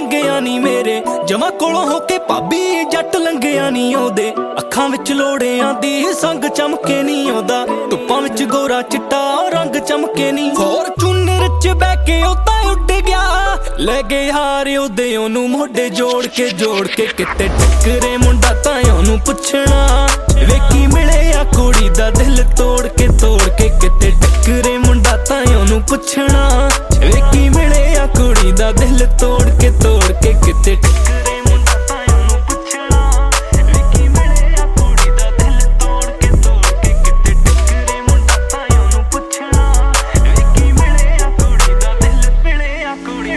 ਲੰਘਿਆ ਨੀ ਮੇਰੇ ਜਮਾ ਕੋਲੋਂ ਹੋ ਕੇ ਭਾਬੀ ਜੱਟ ਲੰਘਿਆ ਨੀ ਉਹਦੇ ਅੱਖਾਂ ਵਿੱਚ ਲੋੜਿਆਂ ਦੀ ਸੰਗ ਚਮਕੇ ਨੀ ਆਉਂਦਾ ਧੁੱਪਾਂ ਵਿੱਚ ਗੋਰਾ ਚਿੱਟਾ ਰੰਗ ਚਮਕੇ ਨੀ ਫੋਰਚੂਨਰ ਚ ਬਹਿ ਕੇ ਉਹ ਤਾਂ ਉੱਡ ਗਿਆ ਲੈ ਗਏ ਯਾਰ ਉਹਦੇ ਉਹਨੂੰ ਮੋਢੇ ਜੋੜ ਕੇ ਕਿਤੇ ਟੱਕਰੇ ਮੁੰਡਾ ਤਾਂ ਉਹਨੂੰ ਪੁੱਛਣਾ ਵੇਖੀ ਮਿਲਿਆ ਕੁੜੀ ਦਾ ਦਿਲ ਤੋੜ ਕੇ ਕਿਤੇ ਟੱਕਰੇ ਮੁੰਡਾ ਤਾਂ ਉਹਨੂੰ ਪੁੱਛਣਾ ਵੇਖੀ ਮਿਲਿਆ ਕੁੜੀ ਦਾ ਦਿਲ ਤੋੜ ਕੇ ਕਿਤੇ ਟੱਕਰੇ ਮੁੰਡਾ ਤਾਂ ਉਹਨੂੰ ਪੁੱਛਣਾ ਵੇਖੀ ਮਿਲਿਆ ਕੁੜੀ ਦਾ ਦਿਲ ਤੋੜ ਕੇ ਕਿਤੇ ਟੱਕਰੇ ਮੁੰਡਾ ਤਾਂ ਉਹਨੂੰ ਪੁੱਛਣਾ ਵੇਖੀ ਮਿਲਿਆ ਕੁੜੀ ਦਾ ਦਿਲ ਮਿਲਿਆ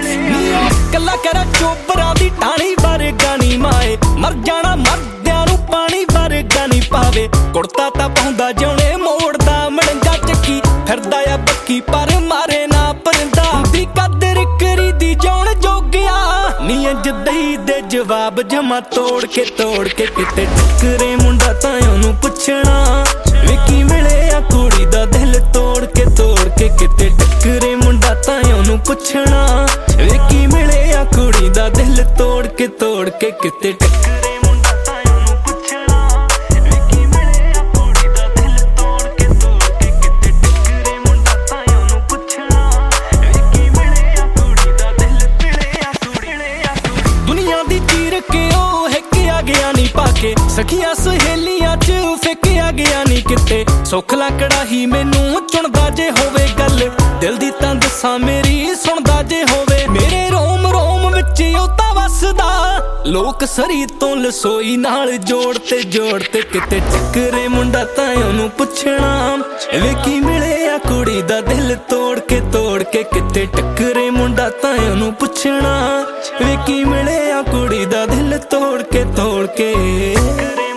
ਕੁੜੀ ਕੱਲਾ ਕਰਾ ਚੋਬਰਾਂ ਦੀ ਟਾਣੀ ਵਰਗਾ ਨੀ ਮਾਏ ਮਰ ਜਾਣਾ ਮਰਦਿਆਂ ਨੂੰ ਪਾਣੀ ਵਰਗਾ ਨੀ ਪਾਵੇ ਕੁੜਤਾ ਤਾਂ ਪਾਉਂਦਾ ਜਿਉਣੇ ਮੋੜਦਾ ਮੜੰਗਾ ਚੱਕੀ ਫਿਰਦਾ ਆ ਬੱਕੀ ਪਰ ਮਾਰੇ ਨਾ ਪਰੰਦਾ ਦੀ ਕਦਰ ਕਰੀਦੀ ਜਾਣ ਜੋਗਿਆ ਨੀ ਇੰਜ ਦਈ ਦੇ ਜਵਾਬ ਜਮਾ ਤੋੜ ਕੇ ਕਿਤੇ ਟੱਕਰੇ ਮੁੰਡਾ ਤਾਂ ਉਹਨੂੰ ਪੁੱਛਣਾ ਵੇਖੀ ਮਿਲਿਆ ਕੁੜੀ ਦਾ ਦਿਲ ਤੋੜ ਕੇ ਕਿਤੇ ਟੱਕਰੇ ਮੁੰਡਾ ਤਾਂ ਉਹਨੂੰ ਪੁੱਛਣਾ ਵੇਖੀ ਮਿਲਿਆ ਕੁੜੀ ਦਾ ਦਿਲ ਤੋੜ ਕੇ ਕਿਤੇ ਟੱਕਰੇ ਮੁੰਡਾ ਤਾਂ ਉਹਨੂੰ ਪੁੱਛਣਾ ਵੇਖੀ ਮਿਲਿਆ ਕੁੜੀ ਦਾ ਦਿਲ ਤੋੜ ਕੇ ਕਿਤੇ ਟੱਕਰੇ ਮੁੰਡਾ ਤਾਂ ਉਹਨੂੰ ਪੁੱਛਣਾ ਵੇਖੀ ਮਿਲਿਆ ਕੁੜੀ ਦਾ ਦਿਲ ਮਿਲਿਆ ਕੁੜੀ ਦੁਨੀਆ ਦੀ ਚੀਰ ਕੇ ਉਹ ਹਿੱਕਿਆ ਗਿਆ ਨੀ ਪਾ ਕੇ ਸਖੀਆਂ ਸਹੇਲੀਆਂ ਚ ਫਿੱਕਿਆ ਗਿਆ ਨੀ ਕਿਤੇ ਸੁੱਖ ਲੱਕੜਾ ਹੀ ਮੈਨੂੰ ਚੁਣਦਾ ਜੇ ਹੋਵੇ ਗੱਲ ਦਿਲ ਦੀ ਤਾਂ ਦੱਸਾਂ ਮੇਰੀ ਸੁਣਦਾ ਜੇ ਹੋਵੇ ਮੇਰੇ ਰੋਮ ਵਿੱਚ ਉਹ ਤਾਂ ਵਸਦਾ ਲੋਕ ਸਰੀ ਤੋਂ ਲਸੋਈ ਨਾਲ ਜੋੜ ਤੇ ਕਿਤੇ ਟੱਕਰੇ ਮੁੰਡਾ ਤਾਂ ਉਹਨੂੰ ਪੁੱਛਣਾ ਵੇਖੀ ਮਿਲਿਆ ਕੁੜੀ ਦਾ ਦਿਲ ਤੋੜ ਕੇ ਕਿਤੇ ਟੱਕਰੇ ਮੁੰਡਾ ਤਾਂ ਉਹਨੂੰ ਪੁੱਛਣਾ ਵੇਖੀ ਮਿਲਿਆ ਕੁੜੀ ਦਾ ਦਿਲ ਤੋੜ ਕੇ